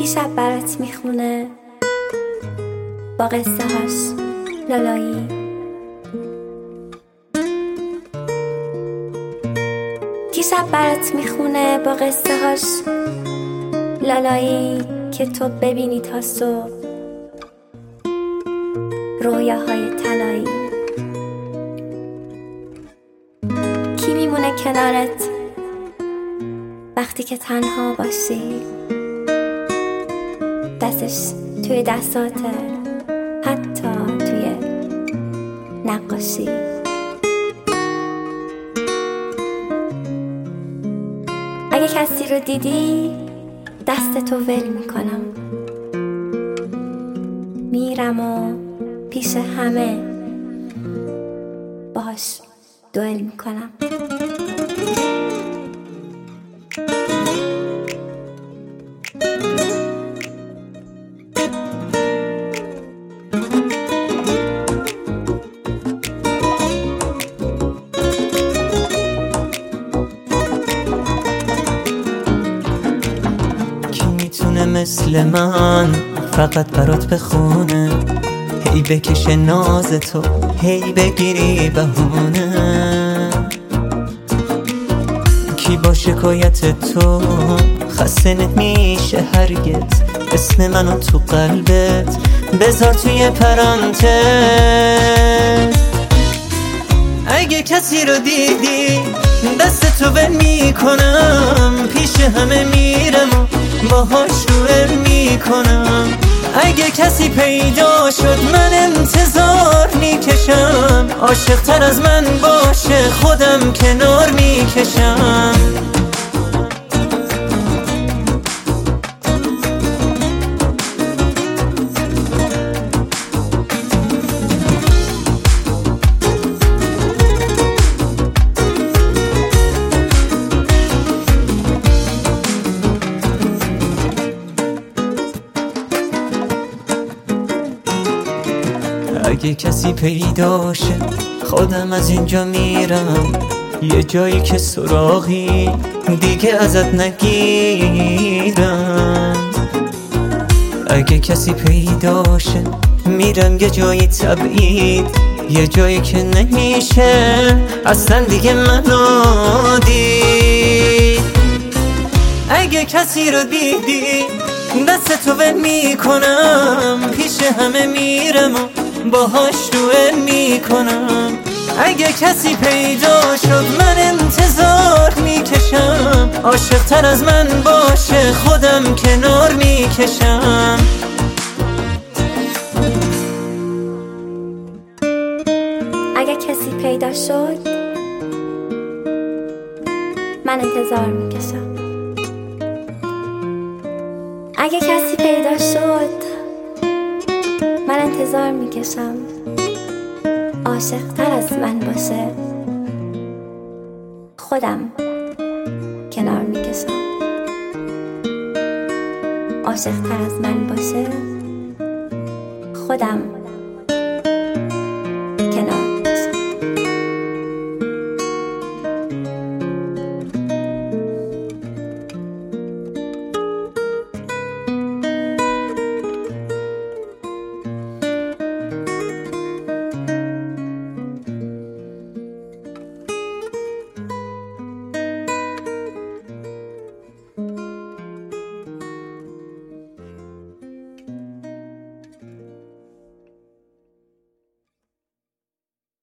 کی شب برات میخونه با قصه هاش لالایی. کی شب برات میخونه با قصه هاش لالایی که تو ببینی تا صبح رویاهای تنایی. کی میمونه کنارت وقتی که تنها باشی، دستش توی دستاته، حتی توی نقاشی. اگه کسی رو دیدی دست تو ول میکنم، میرم و پیش همه باهاش دوئل میکنم. کی میتونه مثل من فقط برات بخونه، هی بکشه ناز تو، هی بگیری بهونه. کی با شکایت تو خسته نمیشه هرگز، اسم منو تو قلبت بذار توی پرانتز. اگه کسی رو دیدی دست تو ول میکنم، پیش همه میرم و باهاش دوئل میکنم. اگه کسی پیدا شد من انتظار میکشم، عاشق تر از من باشه خودم کنار میکشم. اگه کسی پیدا شه خودم از اینجا میرم، یه جایی که سراغی دیگه ازت نگیرم. اگه کسی پیدا شه میرم یه جایی تبعید، یه جایی که نمیشه اصلا دیگه منو دید. اگه کسی رو دیدی دست تو ول میکنم، پیش همه میرم و باهاش دوئل میکنم. اگه کسی پیدا شد من انتظار میکشم، عاشق تر از من باشه خودم کنار میکشم. اگه کسی پیدا شد من انتظار میکشم. اگه کسی پیدا شد من انتظار میکشم، عاشق تر از من باشه خودم کنار میکشم. عاشق تر از من باشه خودم